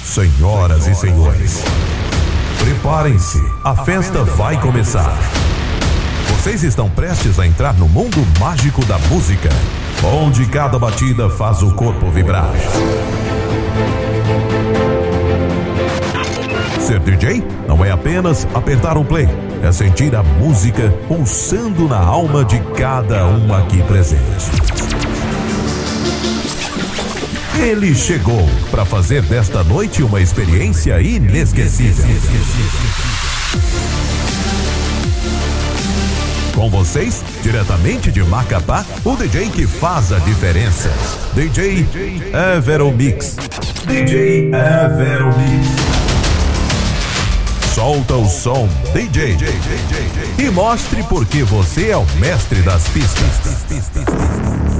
Senhoras e senhores, preparem-se, a festa vai começar. Vocês estão prestes a entrar no mundo mágico da música, onde cada batida faz o corpo vibrar. Ser DJ não é apenas apertar um play, é sentir a música pulsando na alma de cada um aqui presente. Ele chegou para fazer desta noite uma experiência inesquecível. Com vocês, diretamente de Macapá, o DJ que faz a diferença. DJ Everomix. DJ Everomix. Solta o som, DJ. E mostre por que você é o mestre das pistas.